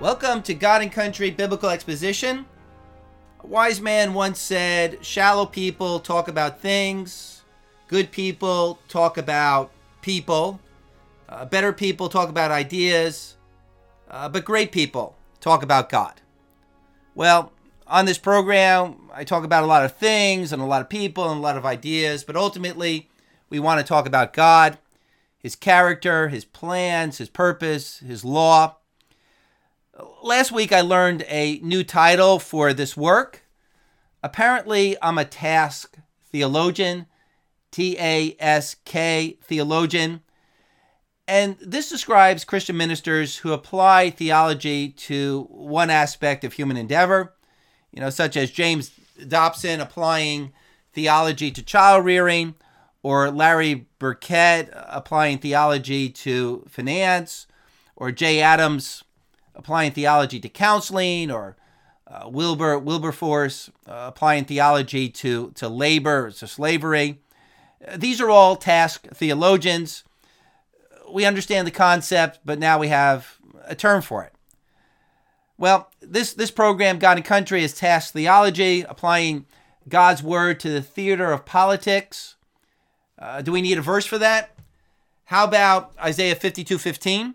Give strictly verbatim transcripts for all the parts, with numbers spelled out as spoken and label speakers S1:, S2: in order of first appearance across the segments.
S1: Welcome to God and Country Biblical Exposition. A wise man once said, shallow people talk about things, good people talk about people, uh, better people talk about ideas, uh, but great people talk about God. Well, on this program, I talk about a lot of things and a lot of people and a lot of ideas, but ultimately, we want to talk about God, His character, His plans, His purpose, His law. Last week, I learned a new title for this work. Apparently, I'm a task theologian, T A S K, theologian. And this describes Christian ministers who apply theology to one aspect of human endeavor, you know, such as James Dobson applying theology to child rearing, or Larry Burkett applying theology to finance, or Jay Adams applying theology to counseling, or uh, Wilbur Wilberforce uh, applying theology to, to labor, to slavery. These are all task theologians. We understand the concept, but now we have a term for it. Well, this, this program, God and Country, is task theology, applying God's word to the theater of politics. Uh, do we need a verse for that? How about Isaiah fifty-two fifteen?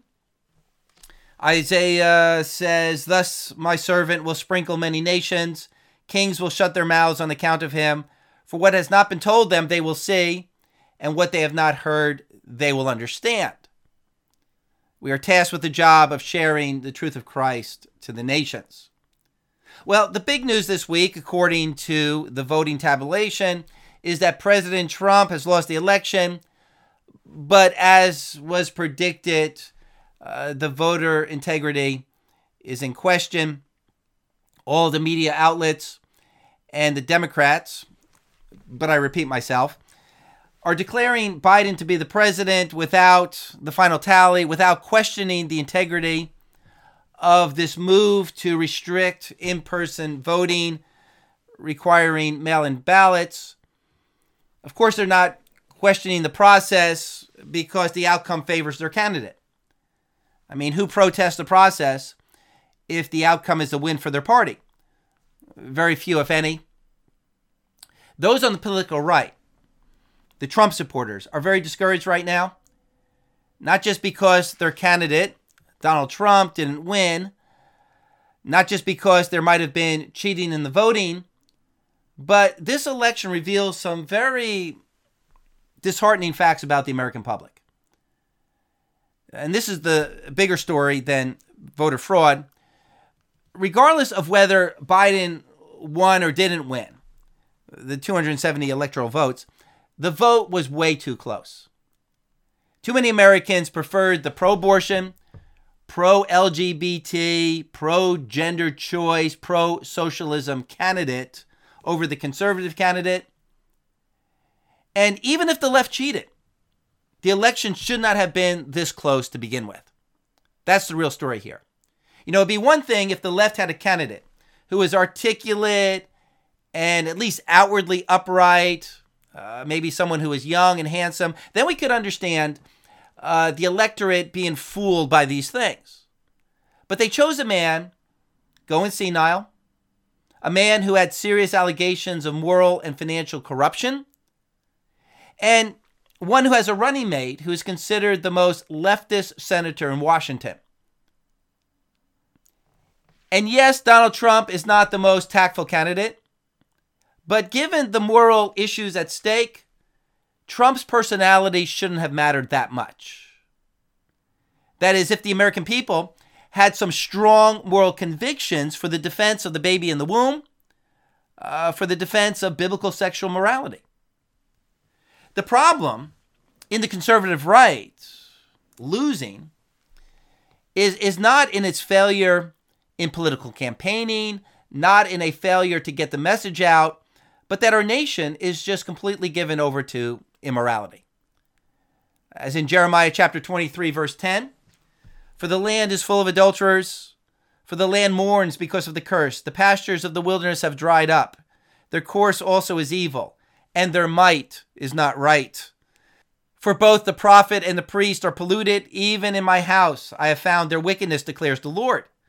S1: Isaiah says, "Thus my servant will sprinkle many nations. Kings will shut their mouths on account of him. For what has not been told them, they will see, and what they have not heard, they will understand." We are tasked with the job of sharing the truth of Christ to the nations. Well, the big news this week, according to the voting tabulation, is that President Trump has lost the election, but as was predicted, uh, the voter integrity is in question. All the media outlets and the Democrats, but I repeat myself, are declaring Biden to be the president without the final tally, without questioning the integrity of this move to restrict in-person voting, requiring mail-in ballots. Of course, they're not questioning the process because the outcome favors their candidate. I mean, who protests the process if the outcome is a win for their party? Very few, if any. Those on the political right, the Trump supporters, are very discouraged right now. Not just because their candidate, Donald Trump, didn't win. Not just because there might have been cheating in the voting. But this election reveals some very disheartening facts about the American public. And this is the bigger story than voter fraud. Regardless of whether Biden won or didn't win, the two hundred seventy electoral votes, the vote was way too close. Too many Americans preferred the pro-abortion, pro-L G B T, pro-gender choice, pro-socialism candidate over the conservative candidate. And even if the left cheated, the election should not have been this close to begin with. That's the real story here. You know, it'd be one thing if the left had a candidate who was articulate and at least outwardly upright, uh, maybe someone who was young and handsome. Then we could understand uh, the electorate being fooled by these things. But they chose a man going senile, a man who had serious allegations of moral and financial corruption, and one who has a running mate who is considered the most leftist senator in Washington. And yes, Donald Trump is not the most tactful candidate, but given the moral issues at stake, Trump's personality shouldn't have mattered that much. That is, if the American people had some strong moral convictions for the defense of the baby in the womb, uh, for the defense of biblical sexual morality. The problem in the conservative right losing is, is not in its failure in political campaigning, not in a failure to get the message out, but that our nation is just completely given over to immorality. As in Jeremiah chapter twenty-three, verse ten, "For the land is full of adulterers, for the land mourns because of the curse. The pastures of the wilderness have dried up. Their course also is evil, and their might is not right. For both the prophet and the priest are polluted. Even in my house I have found their wickedness, declares the Lord.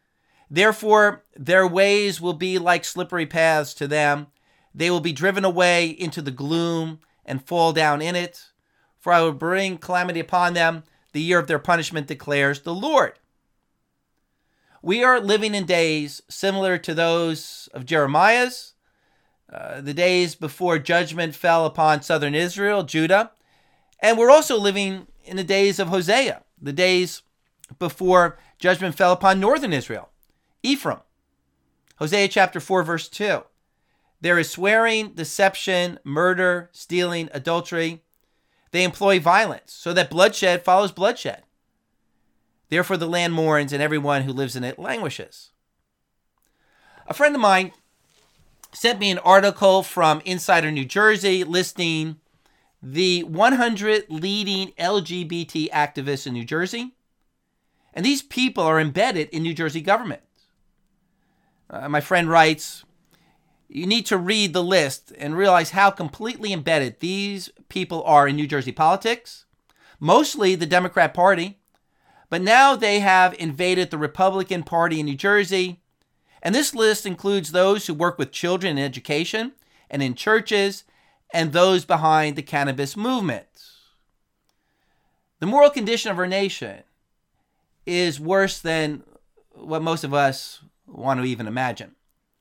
S1: Therefore, their ways will be like slippery paths to them. They will be driven away into the gloom and fall down in it. For I will bring calamity upon them. The year of their punishment declares the Lord. We are living in days similar to those of Jeremiah's, uh, the days before judgment fell upon southern Israel, Judah. And we're also living in the days of Hosea, the days before judgment fell upon northern Israel, Ephraim. Hosea chapter four, verse two. There is swearing, deception, murder, stealing, adultery. They employ violence, so that bloodshed follows bloodshed. Therefore the land mourns, and everyone who lives in it languishes. A friend of mine sent me an article from Insider New Jersey listing the one hundred leading L G B T activists in New Jersey. And these people are embedded in New Jersey government. Uh, my friend writes, you need to read the list and realize how completely embedded these people are in New Jersey politics, mostly the Democrat Party, but now they have invaded the Republican Party in New Jersey. And this list includes those who work with children in education and in churches, and those behind the cannabis movement. The moral condition of our nation is worse than what most of us want to even imagine.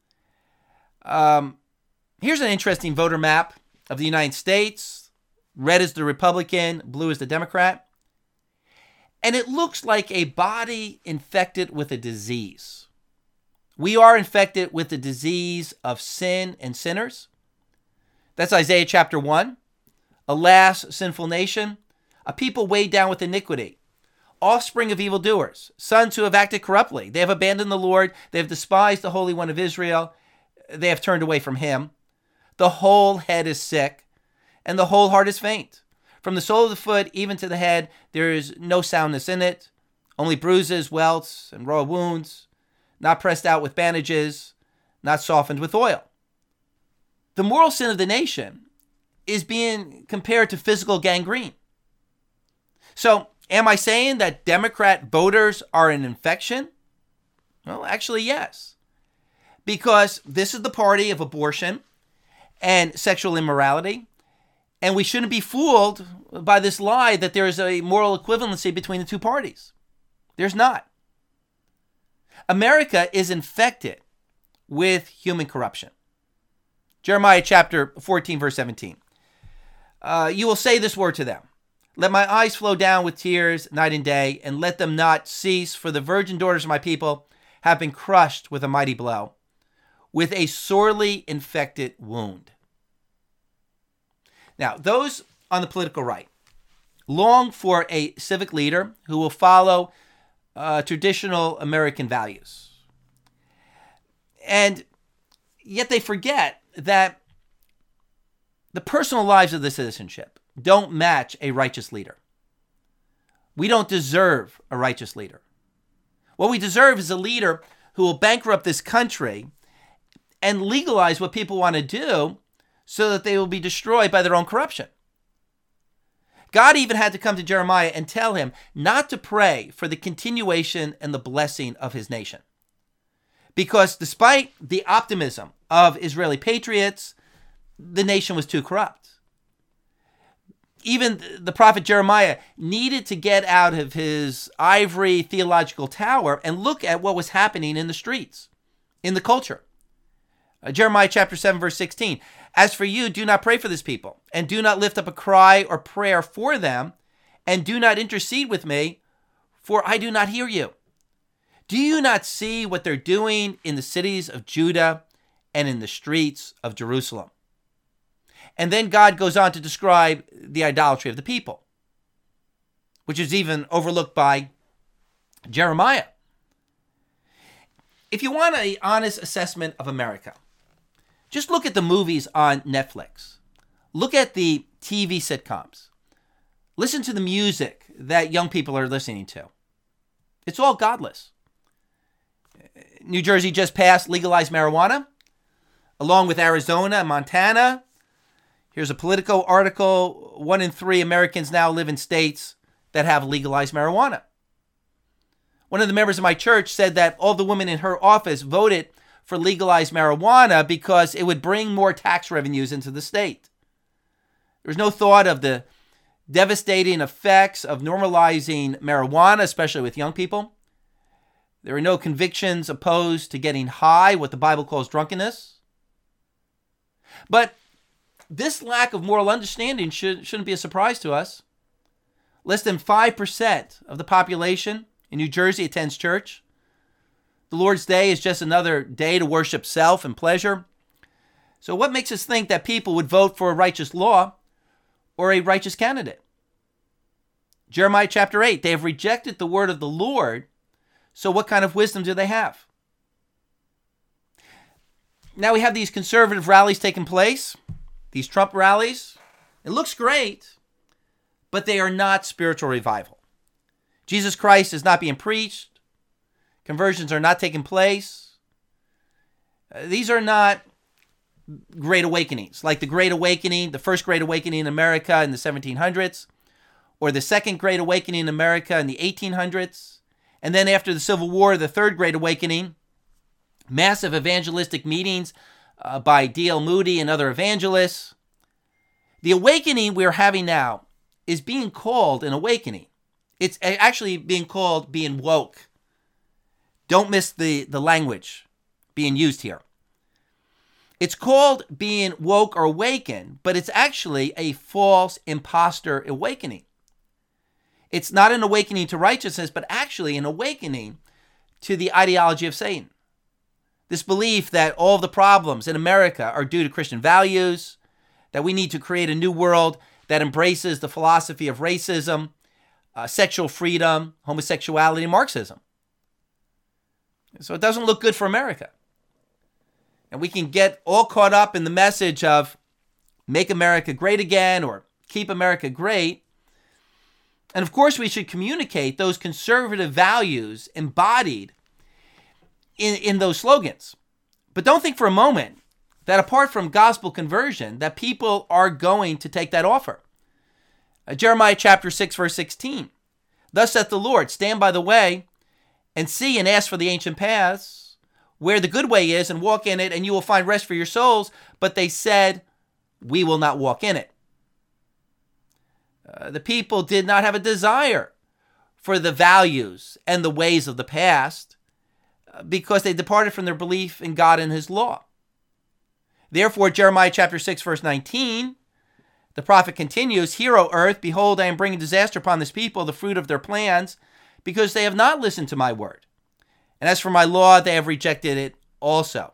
S1: Um, here's an interesting voter map of the United States. Red is the Republican, blue is the Democrat. And it looks like a body infected with a disease. We are infected with the disease of sin and sinners. That's Isaiah chapter one. Alas, sinful nation, a people weighed down with iniquity, offspring of evildoers, sons who have acted corruptly. They have abandoned the Lord. They have despised the Holy One of Israel. They have turned away from him. The whole head is sick, and the whole heart is faint. From the sole of the foot even to the head, there is no soundness in it, only bruises, welts, and raw wounds, not pressed out with bandages, not softened with oil. The moral sin of the nation is being compared to physical gangrene. So, am I saying that Democrat voters are an infection? Well, actually, yes. Because this is the party of abortion and sexual immorality, and we shouldn't be fooled by this lie that there is a moral equivalency between the two parties. There's not. America is infected with human corruption. Jeremiah chapter fourteen, verse seventeen. Uh, you will say this word to them. Let my eyes flow down with tears night and day, and let them not cease, for the virgin daughters of my people have been crushed with a mighty blow, with a sorely infected wound. Now, those on the political right long for a civic leader who will follow uh, traditional American values. And yet they forget that the personal lives of the citizenship don't match a righteous leader. We don't deserve a righteous leader. What we deserve is a leader who will bankrupt this country and legalize what people want to do so that they will be destroyed by their own corruption. God even had to come to Jeremiah and tell him not to pray for the continuation and the blessing of his nation. Because despite the optimism of Israeli patriots, the nation was too corrupt. Even the prophet Jeremiah needed to get out of his ivory theological tower and look at what was happening in the streets, in the culture. Uh, Jeremiah chapter seven, verse sixteen. As for you, do not pray for this people, and do not lift up a cry or prayer for them, and do not intercede with me, for I do not hear you. Do you not see what they're doing in the cities of Judah and in the streets of Jerusalem? And then God goes on to describe the idolatry of the people, which is even overlooked by Jeremiah. If you want an honest assessment of America, just look at the movies on Netflix. Look at the T V sitcoms. Listen to the music that young people are listening to. It's all godless. New Jersey just passed legalized marijuana, along with Arizona and Montana. Here's a Politico article. One in three Americans now live in states that have legalized marijuana. One of the members of my church said that all the women in her office voted for legalized marijuana because it would bring more tax revenues into the state. There was no thought of the devastating effects of normalizing marijuana, especially with young people. There are no convictions opposed to getting high, what the Bible calls drunkenness. But this lack of moral understanding should, shouldn't be a surprise to us. Less than five percent of the population in New Jersey attends church. The Lord's Day is just another day to worship self and pleasure. So what makes us think that people would vote for a righteous law or a righteous candidate? Jeremiah chapter eight, they have rejected the word of the Lord, so what kind of wisdom do they have? Now we have these conservative rallies taking place, these Trump rallies. It looks great, but they are not spiritual revival. Jesus Christ is not being preached. Conversions are not taking place. Uh, these are not great awakenings, like the Great Awakening, the first Great Awakening in America in the seventeen hundreds, or the second Great Awakening in America in the eighteen hundreds, and then after the Civil War, the third Great Awakening, massive evangelistic meetings uh, by D L Moody and other evangelists. The awakening we're having now is being called an awakening. It's actually being called being woke. Don't miss the, the language being used here. It's called being woke or awakened, but it's actually a false imposter awakening. It's not an awakening to righteousness, but actually an awakening to the ideology of Satan. This belief that all of the problems in America are due to Christian values, that we need to create a new world that embraces the philosophy of racism, uh, sexual freedom, homosexuality, and Marxism. So it doesn't look good for America. And we can get all caught up in the message of make America great again or keep America great. And of course, we should communicate those conservative values embodied in, in those slogans. But don't think for a moment that apart from gospel conversion, that people are going to take that offer. Uh, Jeremiah chapter six, verse sixteen. Thus saith the Lord, stand by the way and see and ask for the ancient paths, where the good way is, and walk in it, and you will find rest for your souls. But they said, we will not walk in it. Uh, the people did not have a desire for the values and the ways of the past uh, because they departed from their belief in God and his law. Therefore, Jeremiah chapter six, verse nineteen, the prophet continues, hear, O earth, behold, I am bringing disaster upon this people, the fruit of their plans, because they have not listened to my word. And as for my law, they have rejected it also.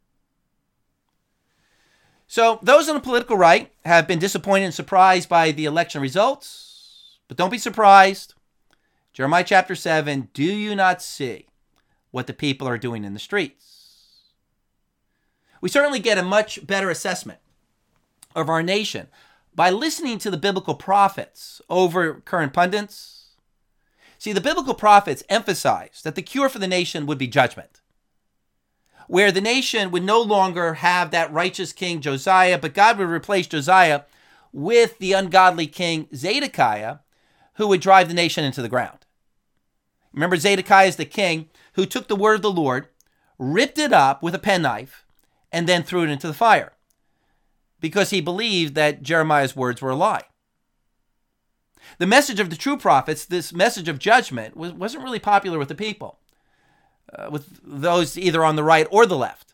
S1: So those on the political right have been disappointed and surprised by the election results. But don't be surprised. Jeremiah chapter seven, do you not see what the people are doing in the streets? We certainly get a much better assessment of our nation by listening to the biblical prophets over current pundits. See, the biblical prophets emphasized that the cure for the nation would be judgment, where the nation would no longer have that righteous king Josiah, but God would replace Josiah with the ungodly king Zedekiah, who would drive the nation into the ground. Remember, Zedekiah is the king who took the word of the Lord, ripped it up with a penknife, and then threw it into the fire, because he believed that Jeremiah's words were a lie. The message of the true prophets, this message of judgment, was, wasn't really popular with the people, uh, with those either on the right or the left.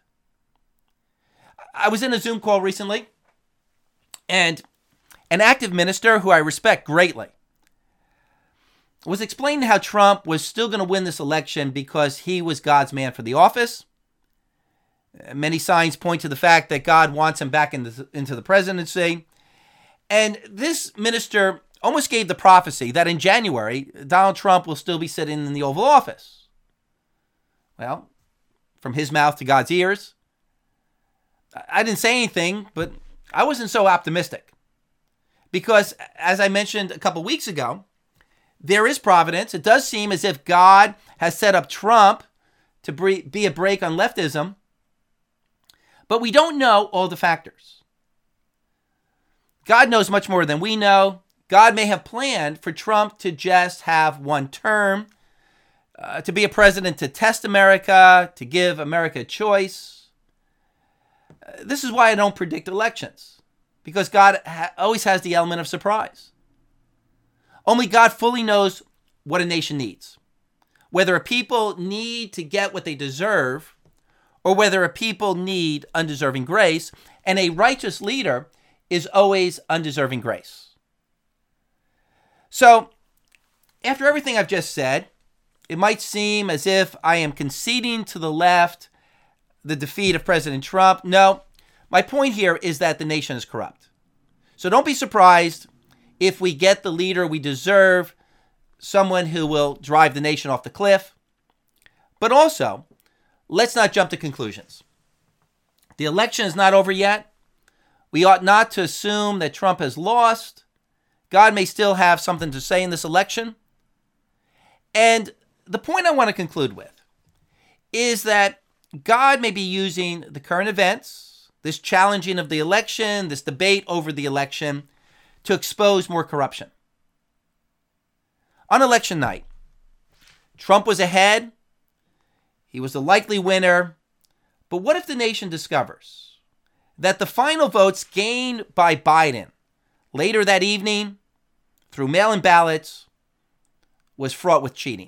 S1: I was in a Zoom call recently, and an active minister who I respect greatly was explaining how Trump was still going to win this election because he was God's man for the office. Many signs point to the fact that God wants him back into, into the presidency. And this minister almost gave the prophecy that in January, Donald Trump will still be sitting in the Oval Office. Well, from his mouth to God's ears, I didn't say anything, but I wasn't so optimistic. Because, as I mentioned a couple weeks ago, there is providence. It does seem as if God has set up Trump to be a brake on leftism, but we don't know all the factors. God knows much more than we know. God may have planned for Trump to just have one term, uh, to be a president to test America, to give America a choice. Uh, this is why I don't predict elections, because God ha- always has the element of surprise. Only God fully knows what a nation needs, whether a people need to get what they deserve or whether a people need undeserving grace, and a righteous leader is always undeserving grace. So, after everything I've just said, it might seem as if I am conceding to the left the defeat of President Trump. No, my point here is that the nation is corrupt. So don't be surprised if we get the leader we deserve, someone who will drive the nation off the cliff. But also, let's not jump to conclusions. The election is not over yet. We ought not to assume that Trump has lost. God may still have something to say in this election. And the point I want to conclude with is that God may be using the current events, this challenging of the election, this debate over the election, to expose more corruption. On election night, Trump was ahead. He was the likely winner. But what if the nation discovers that the final votes gained by Biden later that evening through mail-in ballots was fraught with cheating?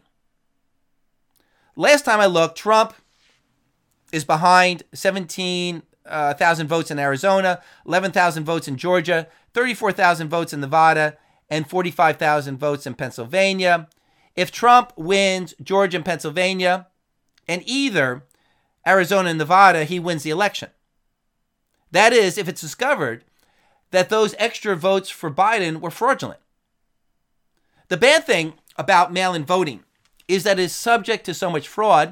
S1: Last time I looked, Trump is behind seventeen thousand votes in Arizona, eleven thousand votes in Georgia, thirty-four thousand votes in Nevada, and forty-five thousand votes in Pennsylvania. If Trump wins Georgia and Pennsylvania, and either Arizona and Nevada, he wins the election. That is, if it's discovered that those extra votes for Biden were fraudulent. The bad thing about mail-in voting is that it's subject to so much fraud.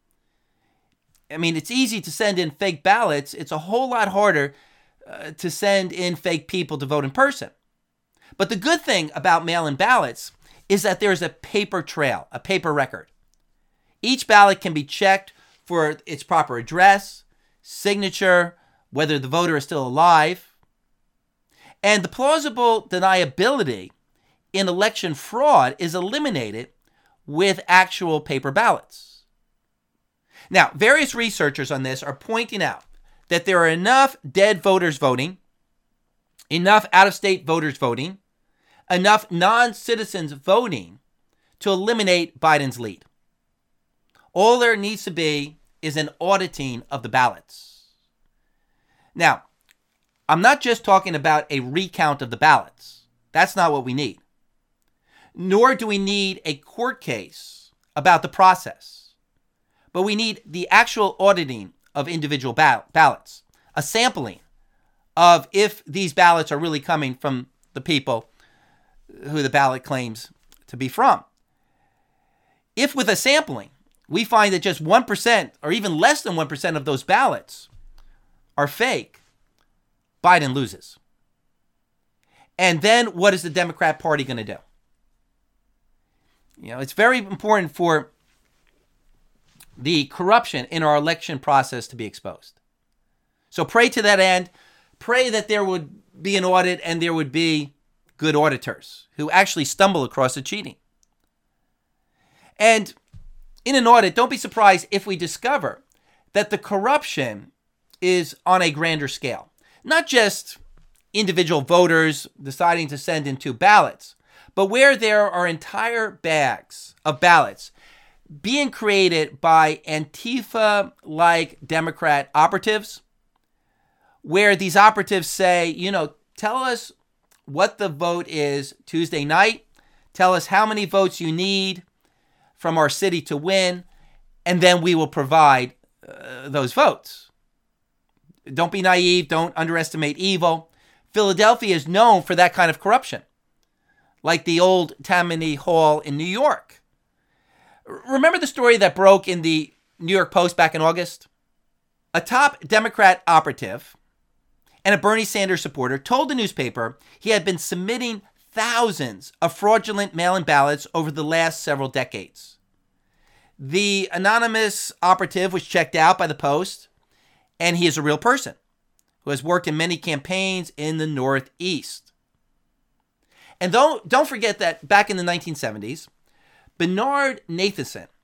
S1: I mean, it's easy to send in fake ballots. It's a whole lot harder uh, to send in fake people to vote in person. But the good thing about mail-in ballots is that there's a paper trail, a paper record. Each ballot can be checked for its proper address, signature, whether the voter is still alive. And the plausible deniability in election fraud is eliminated with actual paper ballots. Now, various researchers on this are pointing out that there are enough dead voters voting, enough out-of-state voters voting, enough non-citizens voting to eliminate Biden's lead. All there needs to be is an auditing of the ballots. Now, I'm not just talking about a recount of the ballots. That's not what we need. Nor do we need a court case about the process. But we need the actual auditing of individual ball- ballots, a sampling of if these ballots are really coming from the people who the ballot claims to be from. If with a sampling, we find that just one percent or even less than one percent of those ballots are fake, Biden loses. And then what is the Democrat Party going to do? You know, it's very important for the corruption in our election process to be exposed. So pray to that end. Pray that there would be an audit and there would be good auditors who actually stumble across the cheating. And in an audit, don't be surprised if we discover that the corruption is on a grander scale. Not just individual voters deciding to send in two ballots, but where there are entire bags of ballots being created by Antifa-like Democrat operatives, where these operatives say, you know, tell us what the vote is Tuesday night, tell us how many votes you need from our city to win, and then we will provide uh, those votes. Don't be naive. Don't underestimate evil. Philadelphia is known for that kind of corruption, like the old Tammany Hall in New York. Remember the story that broke in the New York Post back in August? A top Democrat operative and a Bernie Sanders supporter told the newspaper he had been submitting thousands of fraudulent mail-in ballots over the last several decades. The anonymous operative was checked out by the Post, and he is a real person who has worked in many campaigns in the Northeast. And don't, don't forget that back in the nineteen seventies, Bernard Nathanson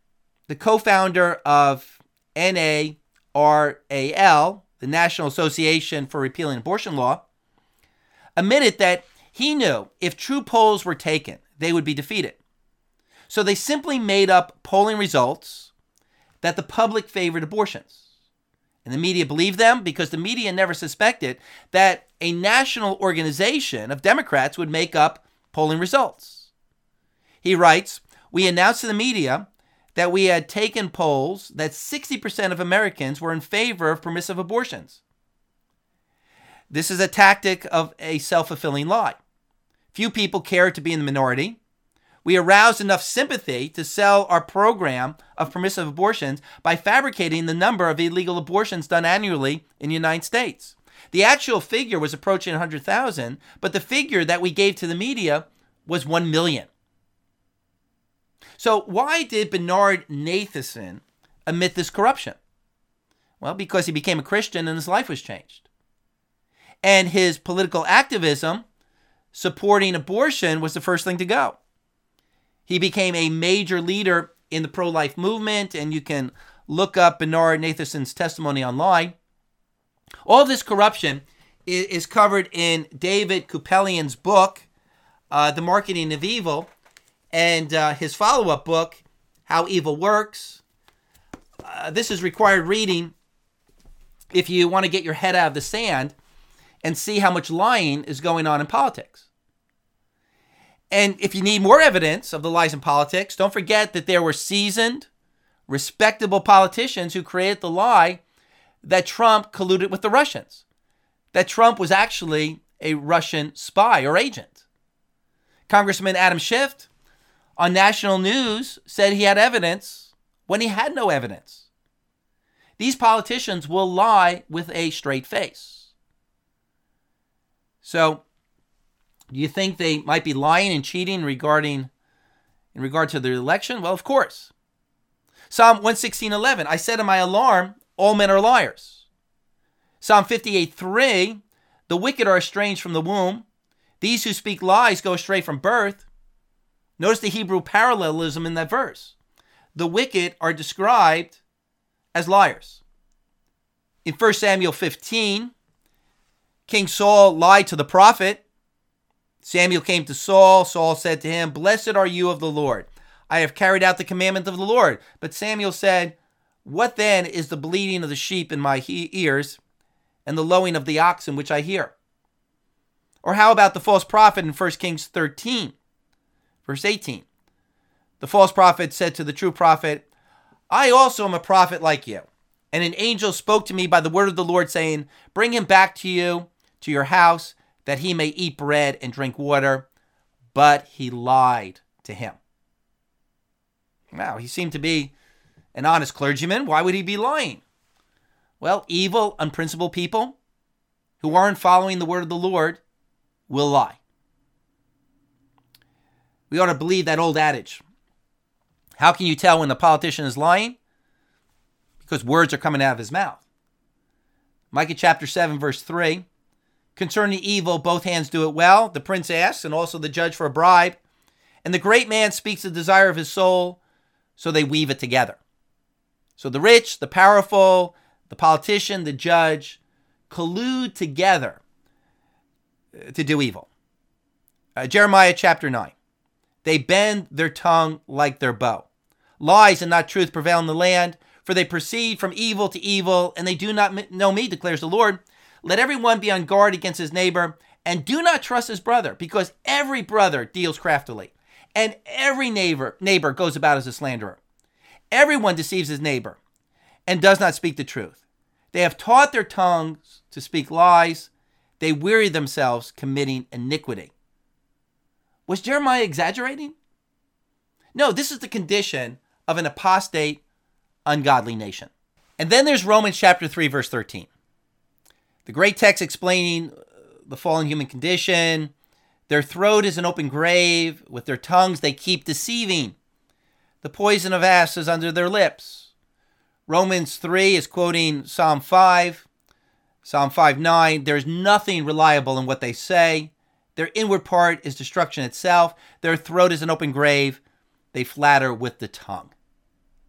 S1: the co-founder of N A R A L, the National Association for Repealing Abortion Law, admitted that he knew if true polls were taken, they would be defeated. So they simply made up polling results that the public favored abortions. And the media believed them because the media never suspected that a national organization of Democrats would make up polling results. He writes, "We announced to the media that we had taken polls that sixty percent of Americans were in favor of permissive abortions. This is a tactic of a self-fulfilling lie. Few people care to be in the minority. We aroused enough sympathy to sell our program of permissive abortions by fabricating the number of illegal abortions done annually in the United States. The actual figure was approaching one hundred thousand, but the figure that we gave to the media was one million. So why did Bernard Nathanson admit this corruption? Well, because he became a Christian and his life was changed. And his political activism supporting abortion was the first thing to go. He became a major leader in the pro-life movement, and you can look up Bernard Nathanson's testimony online. All this corruption is covered in David Kupelian's book, uh, The Marketing of Evil, and uh, his follow-up book, How Evil Works. Uh, this is required reading if you want to get your head out of the sand and see how much lying is going on in politics. And if you need more evidence of the lies in politics, don't forget that there were seasoned, respectable politicians who created the lie that Trump colluded with the Russians, that Trump was actually a Russian spy or agent. Congressman Adam Schiff on national news said he had evidence when he had no evidence. These politicians will lie with a straight face. So, do you think they might be lying and cheating regarding in regard to the election? Well, of course. Psalm one sixteen eleven, I said in my alarm, all men are liars. Psalm fifty-eight three, the wicked are estranged from the womb. These who speak lies go astray from birth. Notice the Hebrew parallelism in that verse. The wicked are described as liars. In First Samuel fifteen, King Saul lied to the prophet. Samuel came to Saul. Saul said to him, blessed are you of the Lord. I have carried out the commandment of the Lord. But Samuel said, what then is the bleating of the sheep in my he- ears and the lowing of the oxen which I hear? Or how about the false prophet in First Kings thirteen, verse eighteen? The false prophet said to the true prophet, I also am a prophet like you. And an angel spoke to me by the word of the Lord, saying, bring him back to you, to your house, that he may eat bread and drink water. But he lied to him. Now, he seemed to be an honest clergyman. Why would he be lying? Well, evil, unprincipled people who aren't following the word of the Lord will lie. We ought to believe that old adage. How can you tell when the politician is lying? Because words are coming out of his mouth. Micah chapter seven, verse three. Concerning evil, both hands do it well. The prince asks, and also the judge for a bribe. And the great man speaks the desire of his soul, so they weave it together. So the rich, the powerful, the politician, the judge collude together to do evil. Uh, Jeremiah chapter nine. They bend their tongue like their bow. Lies and not truth prevail in the land, for they proceed from evil to evil, and they do not know me, declares the Lord. Let everyone be on guard against his neighbor, and do not trust his brother, because every brother deals craftily, and every neighbor neighbor goes about as a slanderer. Everyone deceives his neighbor, and does not speak the truth. They have taught their tongues to speak lies. They weary themselves committing iniquity. Was Jeremiah exaggerating? No, this is the condition of an apostate, ungodly nation. And then there's Romans chapter three, verse thirteen. The great text explaining the fallen human condition. Their throat is an open grave. With their tongues they keep deceiving. The poison of asps is under their lips. Romans three is quoting Psalm five. Psalm five nine. There's nothing reliable in what they say. Their inward part is destruction itself. Their throat is an open grave. They flatter with the tongue.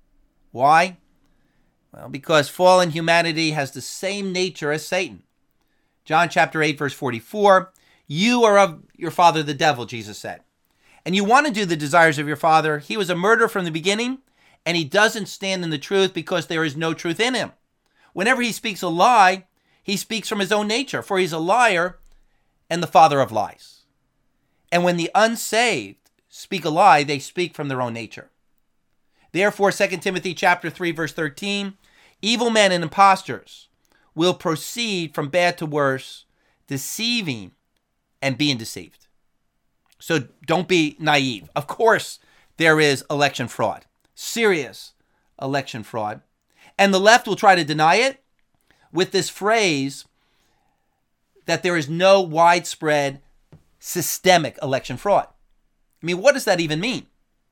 S1: Why? Well, because fallen humanity has the same nature as Satan. John chapter eight, verse forty-four, you are of your father the devil, Jesus said. And you want to do the desires of your father. He was a murderer from the beginning, and he doesn't stand in the truth because there is no truth in him. Whenever he speaks a lie, he speaks from his own nature, for he's a liar and the father of lies. And when the unsaved speak a lie, they speak from their own nature. Therefore, Second Timothy chapter three, verse thirteen, evil men and impostors will proceed from bad to worse, deceiving and being deceived. So don't be naive. Of course, there is election fraud, serious election fraud. And the left will try to deny it with this phrase that there is no widespread systemic election fraud. I mean, what does that even mean?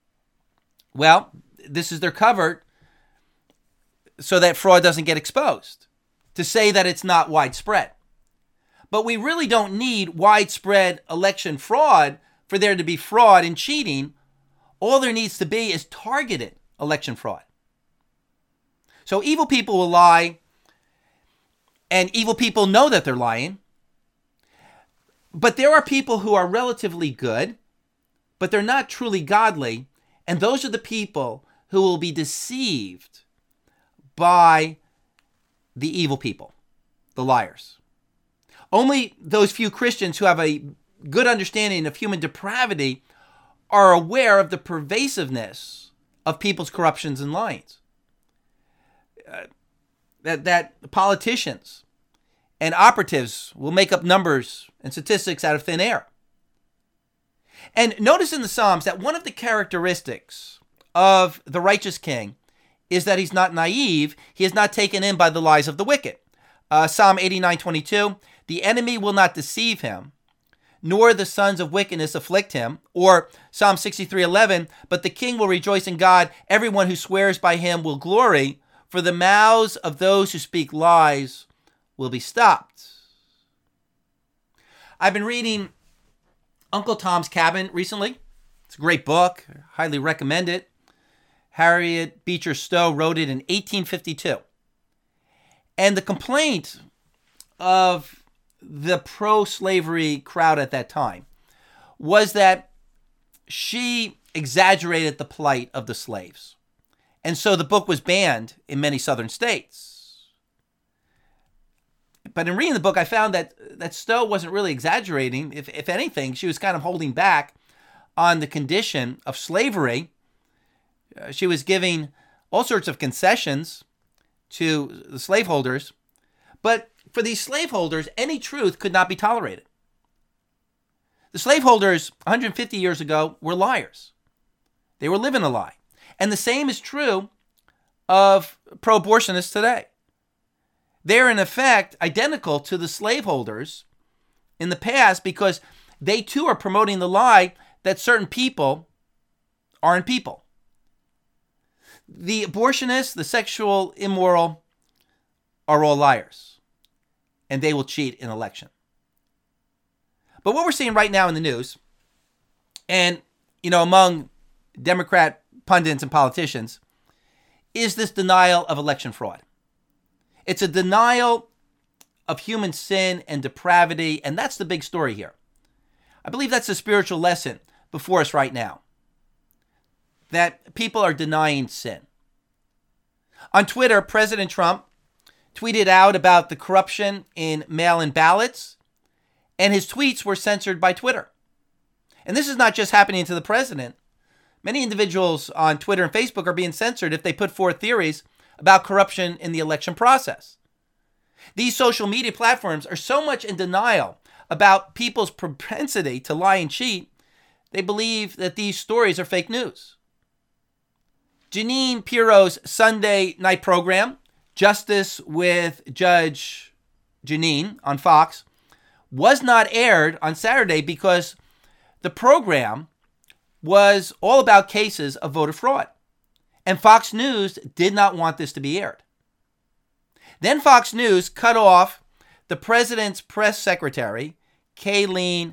S1: Well, this is their cover so that fraud doesn't get exposed, to say that it's not widespread. But we really don't need widespread election fraud for there to be fraud and cheating. All there needs to be is targeted election fraud. So evil people will lie, and evil people know that they're lying. But there are people who are relatively good, but they're not truly godly, and those are the people who will be deceived by the evil people, the liars. Only those few Christians who have a good understanding of human depravity are aware of the pervasiveness of people's corruptions and lyings. Uh, that, that politicians and operatives will make up numbers and statistics out of thin air. And notice in the Psalms that one of the characteristics of the righteous king is that he's not naive. He is not taken in by the lies of the wicked. Uh, Psalm eighty-nine twenty-two, the enemy will not deceive him, nor the sons of wickedness afflict him. Or Psalm sixty-three eleven, but the king will rejoice in God. Everyone who swears by him will glory, for the mouths of those who speak lies will be stopped. I've been reading Uncle Tom's Cabin recently. It's a great book. I highly recommend it. Harriet Beecher Stowe wrote it in eighteen fifty-two. And the complaint of the pro-slavery crowd at that time was that she exaggerated the plight of the slaves. And so the book was banned in many southern states. But in reading the book, I found that, that Stowe wasn't really exaggerating. If, if anything, she was kind of holding back on the condition of slavery. Uh, she was giving all sorts of concessions to the slaveholders. But for these slaveholders, any truth could not be tolerated. The slaveholders one hundred fifty years ago were liars. They were living a lie. And the same is true of pro-abortionists today. They're in effect identical to the slaveholders in the past because they too are promoting the lie that certain people aren't people. The abortionists, the sexual immoral, are all liars, and they will cheat in election. But what we're seeing right now in the news, and you know, among Democrat pundits and politicians, is this denial of election fraud. It's a denial of human sin and depravity, and that's the big story here. I believe that's a spiritual lesson before us right now, that people are denying sin. On Twitter, President Trump tweeted out about the corruption in mail-in ballots, and his tweets were censored by Twitter. And this is not just happening to the president. Many individuals on Twitter and Facebook are being censored if they put forth theories about corruption in the election process. These social media platforms are so much in denial about people's propensity to lie and cheat, they believe that these stories are fake news. Jeanine Pirro's Sunday night program, Justice with Judge Jeanine on Fox, was not aired on Saturday because the program was all about cases of voter fraud. And Fox News did not want this to be aired. Then Fox News cut off the president's press secretary, Kayleen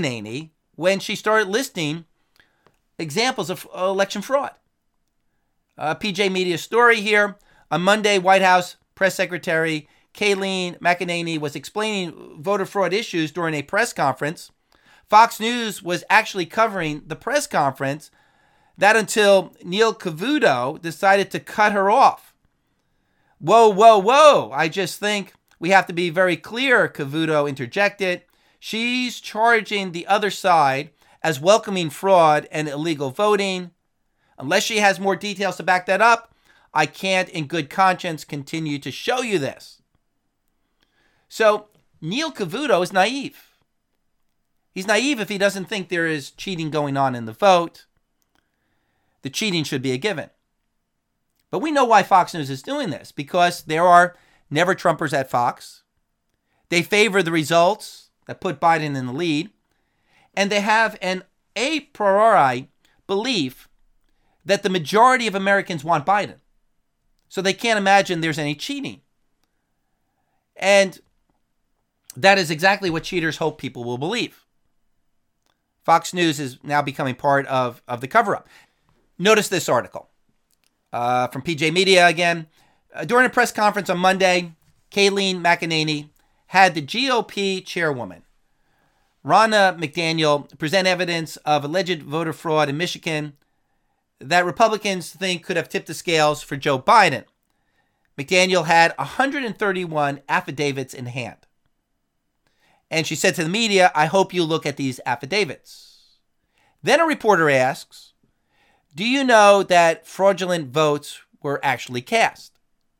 S1: McEnany, when she started listing examples of election fraud. Uh, P J Media story here. On Monday, White House Press Secretary Kayleigh McEnany was explaining voter fraud issues during a press conference. Fox News was actually covering the press conference, that until Neil Cavuto decided to cut her off. Whoa, whoa, whoa. I just think we have to be very clear, Cavuto interjected. She's charging the other side as welcoming fraud and illegal voting. Unless she has more details to back that up, I can't in good conscience continue to show you this. So Neil Cavuto is naive. He's naive if he doesn't think there is cheating going on in the vote. The cheating should be a given. But we know why Fox News is doing this, because there are never Trumpers at Fox. They favor the results that put Biden in the lead, and they have an a priori belief that the majority of Americans want Biden. So they can't imagine there's any cheating. And that is exactly what cheaters hope people will believe. Fox News is now becoming part of, of the cover-up. Notice this article uh, from P J Media again. Uh, during a press conference on Monday, Kayleigh McEnany had the G O P chairwoman, Ronna McDaniel, present evidence of alleged voter fraud in Michigan that Republicans think could have tipped the scales for Joe Biden. McDaniel had one hundred thirty-one affidavits in hand. And she said to the media, I hope you look at these affidavits. Then a reporter asks, do you know that fraudulent votes were actually cast?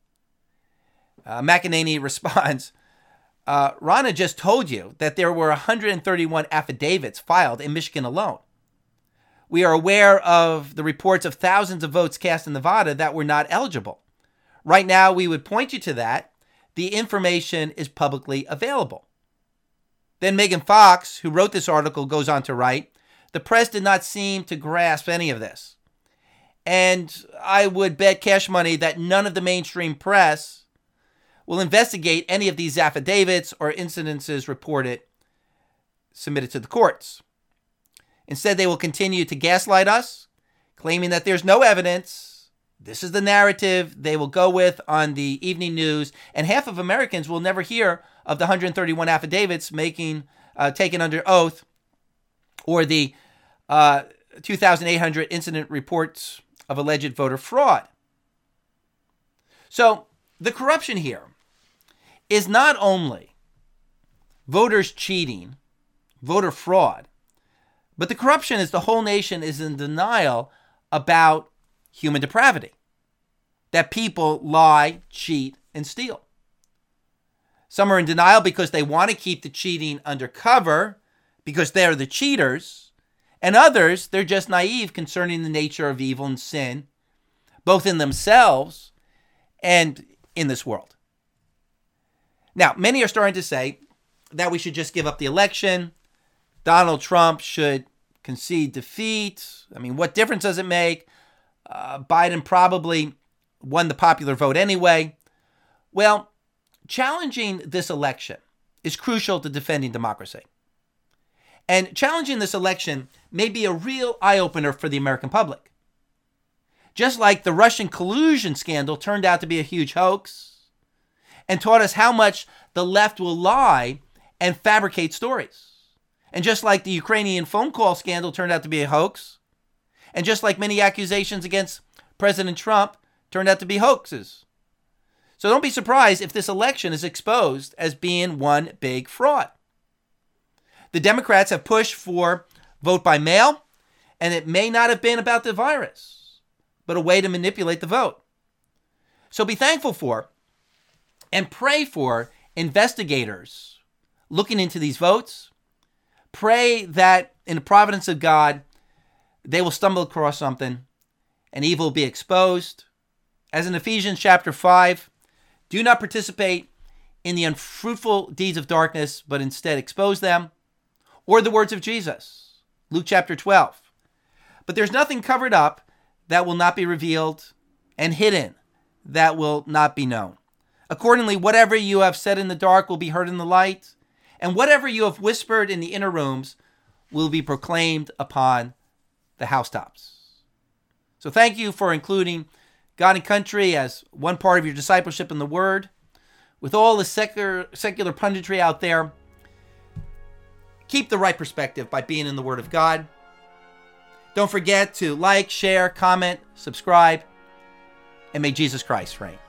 S1: Uh, McEnany responds, uh, Ronna just told you that there were one hundred thirty-one affidavits filed in Michigan alone. We are aware of the reports of thousands of votes cast in Nevada that were not eligible. Right now, we would point you to that. The information is publicly available. Then Megan Fox, who wrote this article, goes on to write, the press did not seem to grasp any of this. And I would bet cash money that none of the mainstream press will investigate any of these affidavits or incidences reported, submitted to the courts. Instead, they will continue to gaslight us, claiming that there's no evidence. This is the narrative they will go with on the evening news, and half of Americans will never hear of the one hundred thirty-one affidavits making uh, taken under oath, or the uh, two thousand eight hundred incident reports of alleged voter fraud. So the corruption here is not only voters cheating, voter fraud, but the corruption is the whole nation is in denial about human depravity, that people lie, cheat, and steal. Some are in denial because they want to keep the cheating undercover because they're the cheaters, and others, they're just naive concerning the nature of evil and sin, both in themselves and in this world. Now, many are starting to say that we should just give up the election. Donald Trump should concede defeat. I mean, what difference does it make? Uh, Biden probably won the popular vote anyway. Well, challenging this election is crucial to defending democracy. And challenging this election may be a real eye-opener for the American public. Just like the Russian collusion scandal turned out to be a huge hoax and taught us how much the left will lie and fabricate stories. And just like the Ukrainian phone call scandal turned out to be a hoax, and just like many accusations against President Trump turned out to be hoaxes. So don't be surprised if this election is exposed as being one big fraud. The Democrats have pushed for vote by mail, and it may not have been about the virus, but a way to manipulate the vote. So be thankful for and pray for investigators looking into these votes. Pray that in the providence of God, they will stumble across something and evil will be exposed. As in Ephesians chapter five, do not participate in the unfruitful deeds of darkness, but instead expose them. Or the words of Jesus, Luke chapter twelve. But there's nothing covered up that will not be revealed, and hidden that will not be known. Accordingly, whatever you have said in the dark will be heard in the light, and whatever you have whispered in the inner rooms will be proclaimed upon the housetops. So thank you for including God and country as one part of your discipleship in the Word. With all the secular, secular punditry out there, keep the right perspective by being in the Word of God. Don't forget to like, share, comment, subscribe, and may Jesus Christ reign.